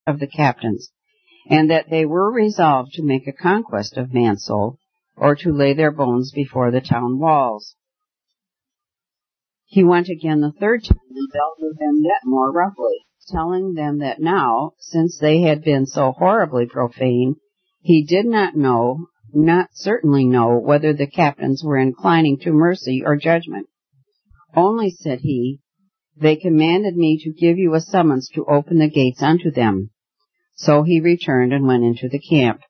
of the captains, and that they were resolved to make a conquest of Mansoul, or to lay their bones before the town walls. He went again the third time and dealt with them yet more roughly, telling them that now, since they had been so horribly profane, he did not certainly know whether the captains were inclining to mercy or judgment. Only, said he, they commanded me to give you a summons to open the gates unto them. So he returned and went into the camp.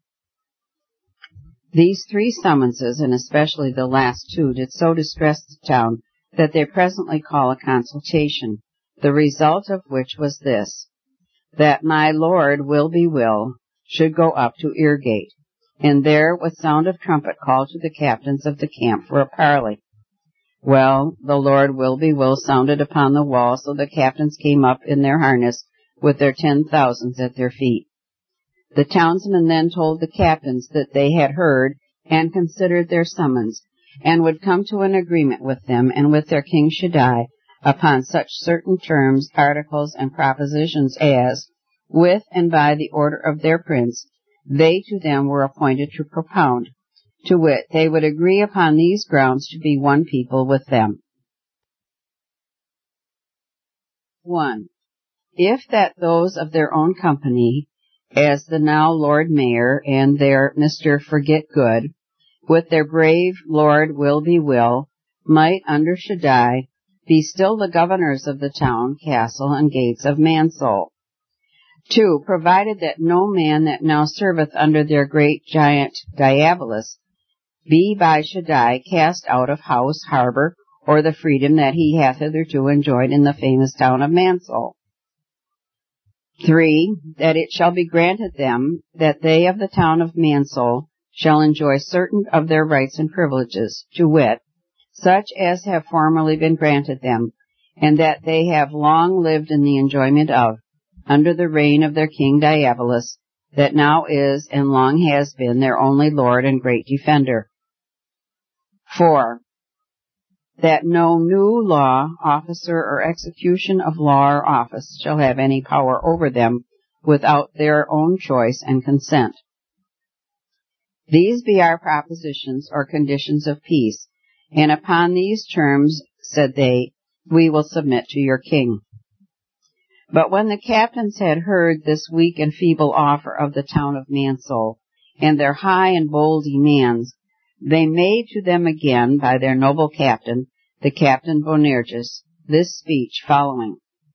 These 3 summonses, and especially the last 2, did so distress the town that they presently call a consultation, the result of which was this, that my Lord Will-be-Will should go up to Eargate, and there with sound of trumpet call to the captains of the camp for a parley. Well, the Lord Will-be-Will sounded upon the wall, so the captains came up in their harness with their 10,000s at their feet. The townsmen then told the captains that they had heard and considered their summons, and would come to an agreement with them and with their King Shaddai upon such certain terms, articles, and propositions as, with and by the order of their prince, they to them were appointed to propound, to wit, they would agree upon these grounds to be one people with them. 1. If that those of their own company, as the now Lord Mayor and their Mr. Forget-Good, with their brave Lord Will-be-Will, might, under Shaddai, be still the governors of the town, castle, and gates of Mansoul. 2. Provided that no man that now serveth under their great giant Diabolus be by Shaddai cast out of house, harbor, or the freedom that he hath hitherto enjoyed in the famous town of Mansoul. 3. That it shall be granted them that they of the town of Mansoul shall enjoy certain of their rights and privileges, to wit, such as have formerly been granted them, and that they have long lived in the enjoyment of, under the reign of their king Diabolus, that now is and long has been their only Lord and great defender. 4. That no new law, officer, or execution of law or office shall have any power over them without their own choice and consent. These be our propositions or conditions of peace, and upon these terms, said they, we will submit to your king. But when the captains had heard this weak and feeble offer of the town of Mansoul, and their high and bold demands, they made to them again, by their noble captain, the Captain Bonerges, this speech following.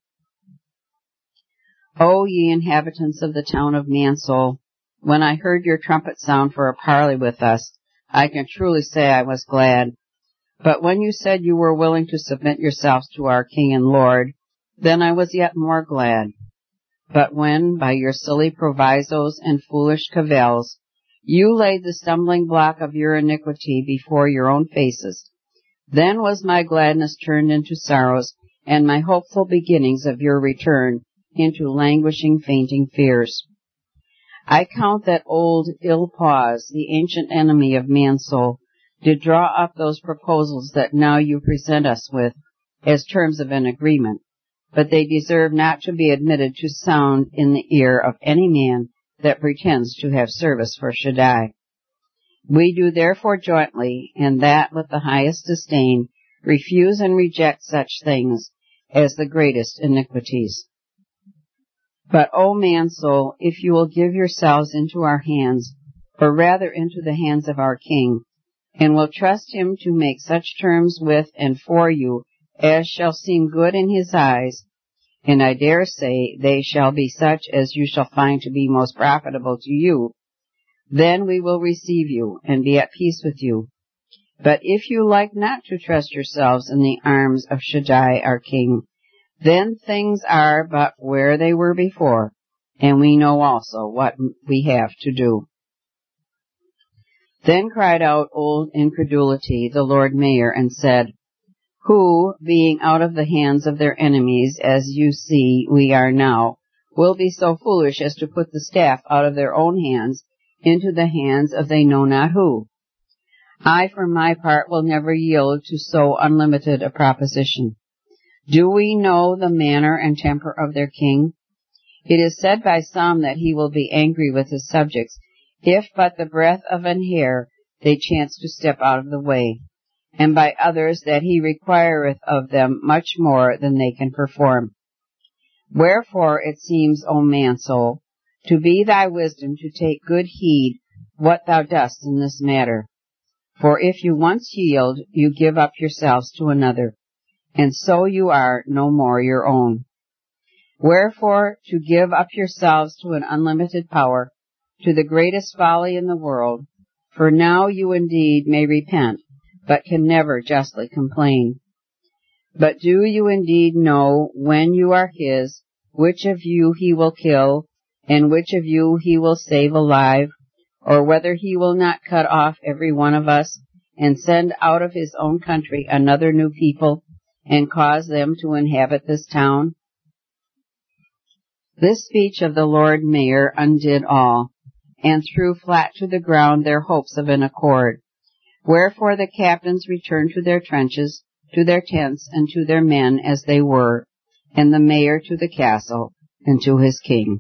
O ye inhabitants of the town of Mansoul, when I heard your trumpet sound for a parley with us, I can truly say I was glad. But when you said you were willing to submit yourselves to our King and Lord, then I was yet more glad. But when, by your silly provisos and foolish cavils, you laid the stumbling block of your iniquity before your own faces, then was my gladness turned into sorrows, and my hopeful beginnings of your return into languishing, fainting fears. I count that old ill Pause, the ancient enemy of Mansoul, did draw up those proposals that now you present us with as terms of an agreement, but they deserve not to be admitted to sound in the ear of any man that pretends to have service for Shaddai. We do therefore jointly, and that with the highest disdain, refuse and reject such things as the greatest iniquities. But, O Mansoul, if you will give yourselves into our hands, or rather into the hands of our king, and will trust him to make such terms with and for you as shall seem good in his eyes, and I dare say they shall be such as you shall find to be most profitable to you, then we will receive you and be at peace with you. But if you like not to trust yourselves in the arms of Shaddai our king, then things are but where they were before, and we know also what we have to do. Then cried out old Incredulity, the Lord Mayor, and said, who, being out of the hands of their enemies, as you see we are now, will be so foolish as to put the staff out of their own hands into the hands of they know not who? I, for my part, will never yield to so unlimited a proposition. Do we know the manner and temper of their king? It is said by some that he will be angry with his subjects, if but the breadth of an hair they chance to step out of the way, and by others that he requireth of them much more than they can perform. Wherefore it seems, O man soul, to be thy wisdom to take good heed what thou dost in this matter. For if you once yield, you give up yourselves to another, and so you are no more your own. Wherefore, to give up yourselves to an unlimited power, to the greatest folly in the world, for now you indeed may repent, but can never justly complain. But do you indeed know when you are his, which of you he will kill, and which of you he will save alive, or whether he will not cut off every one of us, and send out of his own country another new people, and cause them to inhabit this town? This speech of the Lord Mayor undid all, and threw flat to the ground their hopes of an accord. Wherefore the captains returned to their trenches, to their tents, and to their men as they were, and the mayor to the castle, and to his king.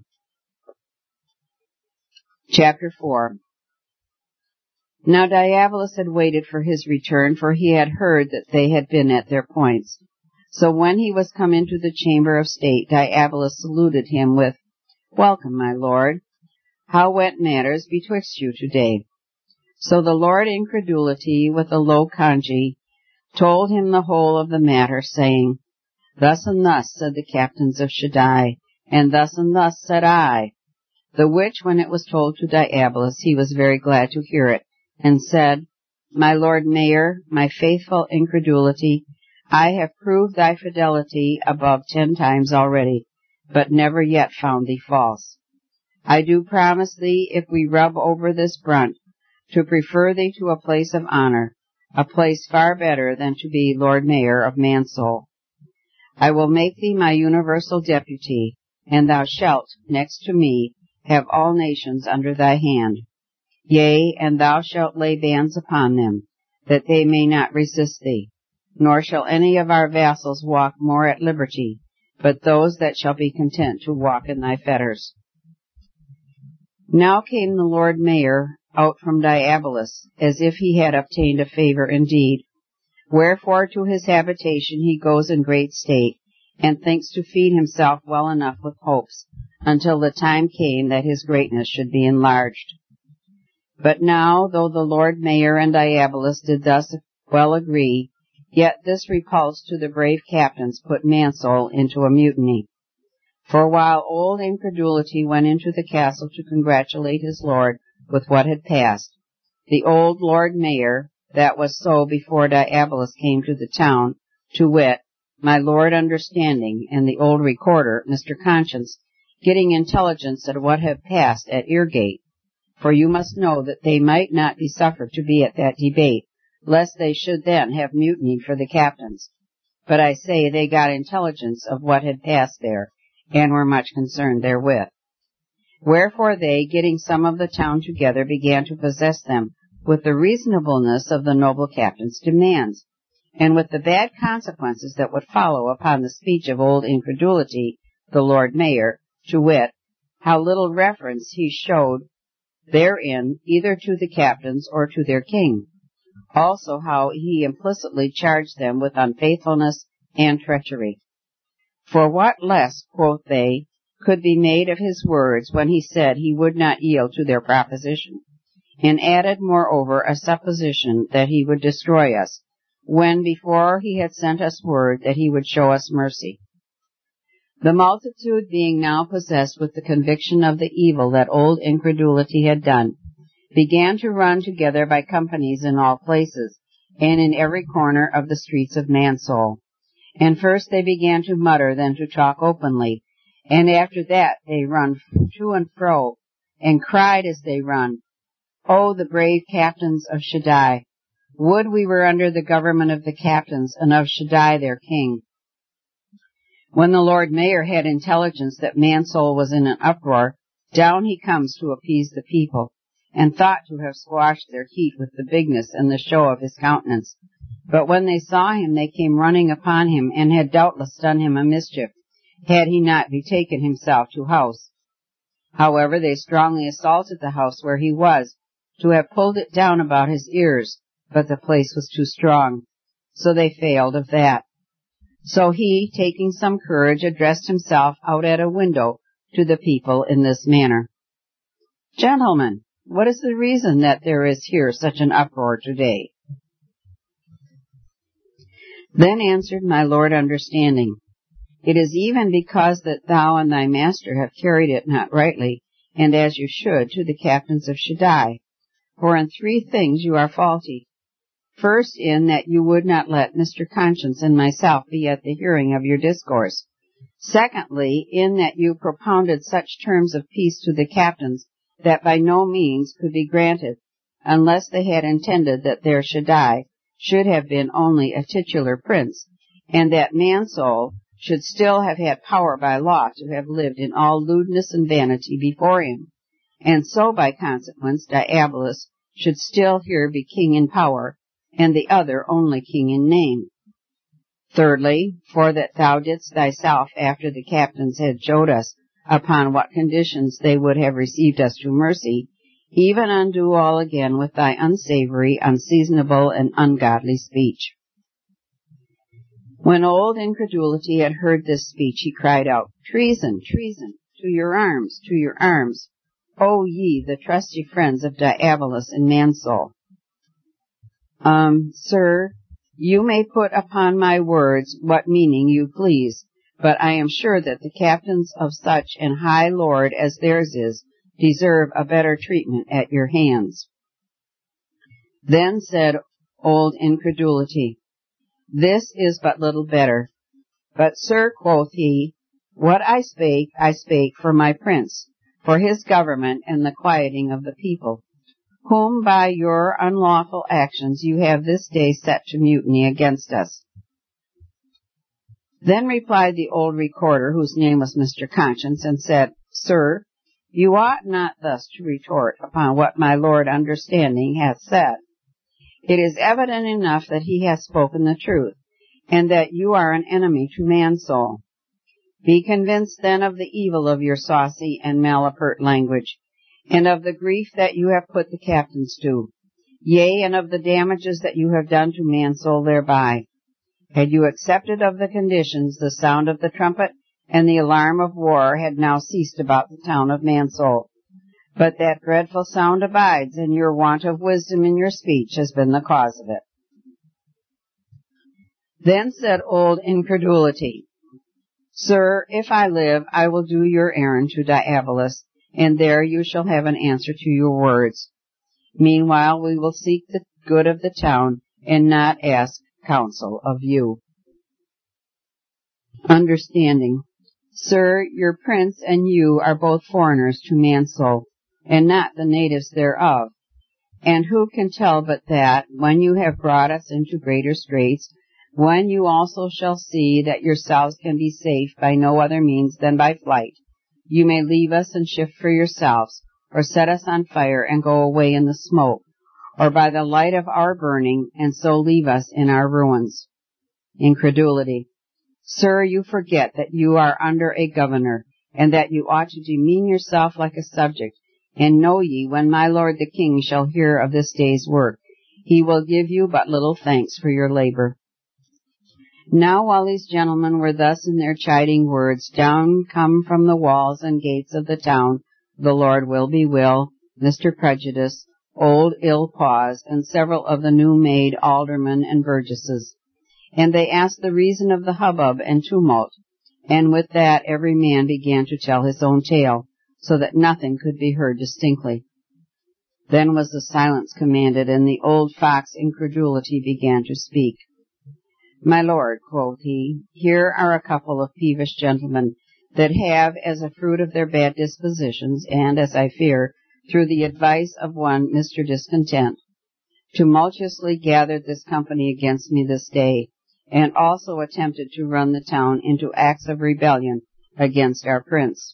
Chapter 4. Now Diabolus had waited for his return, for he had heard that they had been at their points. So when he was come into the chamber of state, Diabolus saluted him with, Welcome, my lord. How went matters betwixt you today? So the Lord Incredulity, with a low conge, told him the whole of the matter, saying, Thus and thus said the captains of Shaddai, and thus said I. The which, when it was told to Diabolus, he was very glad to hear it, and said, My lord Mayor, my faithful Incredulity, I have proved thy fidelity above 10 times already, but never yet found thee false. I do promise thee, if we rub over this brunt, to prefer thee to a place of honor, a place far better than to be Lord Mayor of Mansoul. I will make thee my universal deputy, and thou shalt, next to me, have all nations under thy hand. Yea, and thou shalt lay bands upon them, that they may not resist thee. Nor shall any of our vassals walk more at liberty, but those that shall be content to walk in thy fetters. Now came the Lord Mayor out from Diabolus, as if he had obtained a favor indeed. Wherefore to his habitation he goes in great state, and thinks to feed himself well enough with hopes, until the time came that his greatness should be enlarged. But now, though the Lord Mayor and Diabolus did thus well agree, yet this repulse to the brave captains put Mansoul into a mutiny. For while old Incredulity went into the castle to congratulate his lord with what had passed, the old Lord Mayor, that was so before Diabolus came to the town, to wit, my Lord Understanding, and the old recorder, Mr. Conscience, getting intelligence of what had passed at Eargate, for you must know that they might not be suffered to be at that debate, lest they should then have mutinied for the captains. But I say they got intelligence of what had passed there, and were much concerned therewith. Wherefore they, getting some of the town together, began to possess them with the reasonableness of the noble captain's demands, and with the bad consequences that would follow upon the speech of old Incredulity, the Lord Mayor, to wit, how little reference he showed therein either to the captains or to their king. Also how he implicitly charged them with unfaithfulness and treachery. For what less, quoth they, could be made of his words when he said he would not yield to their proposition, and added moreover a supposition that he would destroy us, when before he had sent us word that he would show us mercy. The multitude being now possessed with the conviction of the evil that old Incredulity had done, began to run together by companies in all places, and in every corner of the streets of Mansoul. And first they began to mutter, then to talk openly, and after that they run to and fro, and cried as they run, O the brave captains of Shaddai! Would we were under the government of the captains, and of Shaddai their king. When the Lord Mayor had intelligence that Mansoul was in an uproar, down he comes to appease the people, and thought to have squashed their heat with the bigness and the show of his countenance. But when they saw him, they came running upon him, and had doubtless done him a mischief, had he not betaken himself to house. However, they strongly assaulted the house where he was, to have pulled it down about his ears, but the place was too strong, so they failed of that. So he, taking some courage, addressed himself out at a window to the people in this manner. Gentlemen, what is the reason that there is here such an uproar today? Then answered my Lord Understanding, It is even because that thou and thy master have carried it not rightly, and as you should, to the captains of Shaddai. For in 3 things you are faulty. First, in that you would not let Mr. Conscience and myself be at the hearing of your discourse. Secondly, in that you propounded such terms of peace to the captains that by no means could be granted, unless they had intended that their Shaddai should have been only a titular prince, and that Mansoul should still have had power by law to have lived in all lewdness and vanity before him, and so by consequence Diabolus should still here be king in power, and the other only king in name. Thirdly, for that thou didst thyself, after the captains had showed us upon what conditions they would have received us to mercy, even undo all again with thy unsavory, unseasonable, and ungodly speech. When old Incredulity had heard this speech, he cried out, Treason, treason, to your arms, to your arms, O ye, the trusty friends of Diabolus and Mansoul. Sir, you may put upon my words what meaning you please, but I am sure that the captains of such an high lord as theirs is deserve a better treatment at your hands. Then said old Incredulity, This is but little better. But, sir, quoth he, what I spake for my prince, for his government and the quieting of the people, whom by your unlawful actions you have this day set to mutiny against us. Then replied the old recorder, whose name was Mr. Conscience, and said, Sir, you ought not thus to retort upon what my Lord Understanding hath said. It is evident enough that he hath spoken the truth, and that you are an enemy to Mansoul. Be convinced then of the evil of your saucy and malapert language, and of the grief that you have put the captains to, yea, and of the damages that you have done to Mansoul thereby. Had you accepted of the conditions, the sound of the trumpet and the alarm of war had now ceased about the town of Mansoul. But that dreadful sound abides, and your want of wisdom in your speech has been the cause of it. Then said old Incredulity, Sir, if I live, I will do your errand to Diabolus, and there you shall have an answer to your words. Meanwhile, we will seek the good of the town, and not ask counsel of you. Understanding. Sir, your prince and you are both foreigners to Mansoul, and not the natives thereof. And who can tell but that, when you have brought us into greater straits, when you also shall see that yourselves can be safe by no other means than by flight, you may leave us and shift for yourselves, or set us on fire and go away in the smoke, or by the light of our burning, and so leave us in our ruins. Incredulity. Sir, you forget that you are under a governor, and that you ought to demean yourself like a subject, and know ye, when my lord the king shall hear of this day's work, he will give you but little thanks for your labor. Now while these gentlemen were thus in their chiding words, down come from the walls and gates of the town the Lord Will-be-Will, Mr. Prejudice, old Ill-Pause, and several of the new-made aldermen and burgesses. And they asked the reason of the hubbub and tumult, and with that every man began to tell his own tale, so that nothing could be heard distinctly. Then was the silence commanded, and the old fox Incredulity began to speak. My lord, quoth he, here are a couple of peevish gentlemen that have, as a fruit of their bad dispositions, and, as I fear, through the advice of one Mr. Discontent, tumultuously gathered this company against me this day, and also attempted to run the town into acts of rebellion against our prince.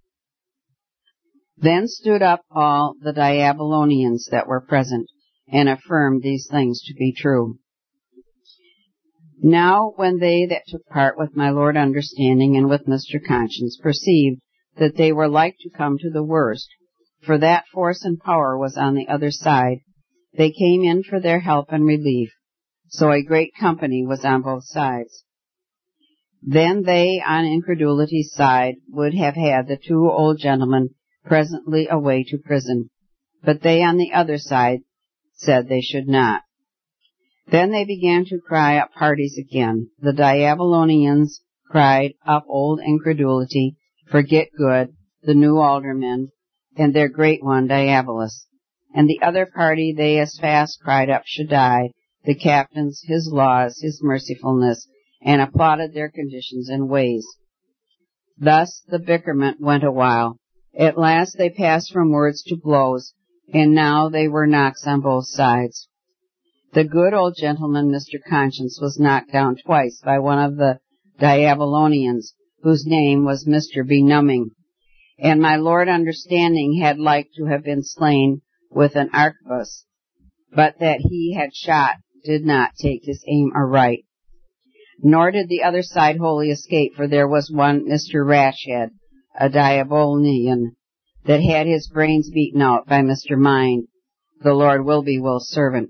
Then stood up all the Diabolonians that were present, and affirmed these things to be true. Now when they that took part with my Lord Understanding and with Mr. Conscience perceived that they were like to come to the worst, for that force and power was on the other side, they came in for their help and relief, so a great company was on both sides. Then they on incredulity's side would have had the two old gentlemen presently away to prison, but they on the other side said they should not. Then they began to cry up parties again. The Diabolonians cried up old incredulity, forget good, the new aldermen, and their great one Diabolus. And the other party they as fast cried up Shaddai, the captains, his laws, his mercifulness, and applauded their conditions and ways. Thus the bickerment went a while. At last they passed from words to blows, and now they were knocks on both sides. The good old gentleman, Mr. Conscience, was knocked down twice by one of the Diabolonians, whose name was Mr. Benumbing, and my Lord Understanding had like to have been slain with an arquebus, but that he had shot did not take his aim aright. Nor did the other side wholly escape, for there was one Mr. Rashhead, a Diabolonian, that had his brains beaten out by Mr. Mind, the Lord Will-be-Will's servant.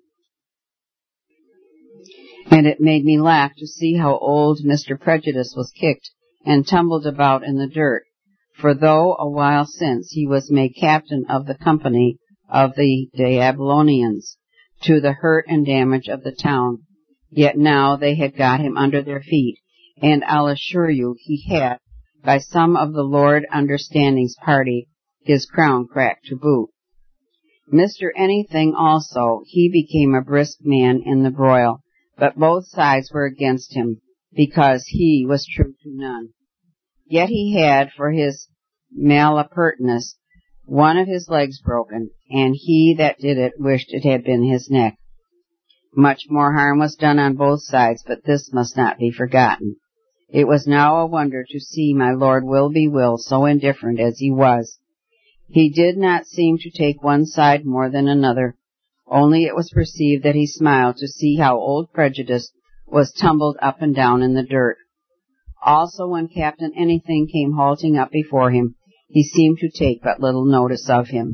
And it made me laugh to see how old Mr. Prejudice was kicked and tumbled about in the dirt, for though a while since he was made captain of the company of the Diabolonians, to the hurt and damage of the town, yet now they had got him under their feet, and I'll assure you he had, by some of the Lord Understanding's party, his crown cracked to boot. Mr. Anything also, he became a brisk man in the broil, but both sides were against him, because he was true to none. Yet he had, for his malapertness, one of his legs broken, and he that did it wished it had been his neck. Much more harm was done on both sides, but this must not be forgotten. It was now a wonder to see my Lord Will-be-Will so indifferent as he was. He did not seem to take one side more than another, only it was perceived that he smiled to see how old Prejudice was tumbled up and down in the dirt. Also when Captain Anything came halting up before him, he seemed to take but little notice of him.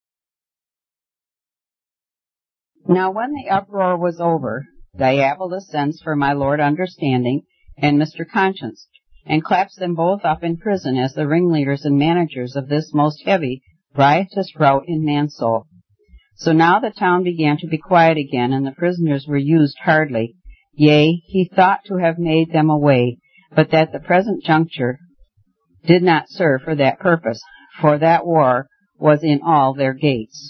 Now when the uproar was over, Diabolus sends for my Lord Understanding and Mr. Conscience, and claps them both up in prison as the ringleaders and managers of this most heavy, riotous rout in Mansoul. So now the town began to be quiet again, and the prisoners were used hardly. Yea, he thought to have made them away, but that the present juncture did not serve for that purpose, for that war was in all their gates.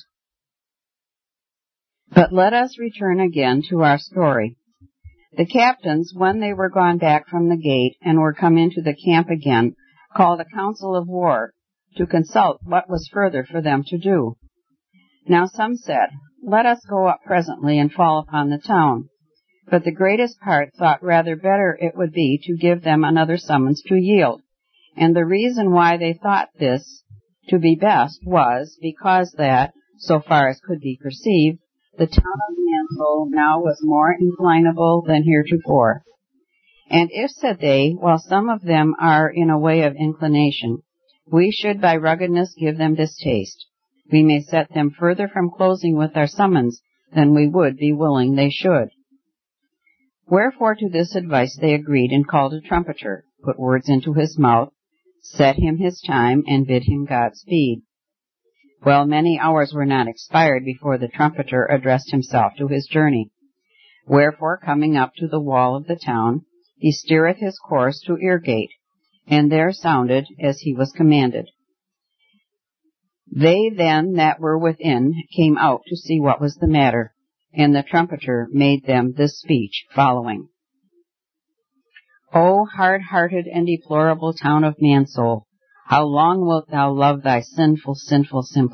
But let us return again to our story. The captains, when they were gone back from the gate and were come into the camp again, called a council of war to consult what was further for them to do. Now some said, let us go up presently and fall upon the town. But the greatest part thought rather better it would be to give them another summons to yield. And the reason why they thought this to be best was because that, so far as could be perceived, the town of Mansoul now was more inclinable than heretofore. And if, said they, while some of them are in a way of inclination, we should by ruggedness give them distaste, we may set them further from closing with our summons than we would be willing they should. Wherefore to this advice they agreed, and called a trumpeter, put words into his mouth, set him his time, and bid him Godspeed. Well, many hours were not expired before the trumpeter addressed himself to his journey. Wherefore, coming up to the wall of the town, he steereth his course to Eargate, and there sounded as he was commanded. They then that were within came out to see what was the matter, and the trumpeter made them this speech following. O hard-hearted and deplorable town of Mansoul, how long wilt thou love thy sinful simplicity?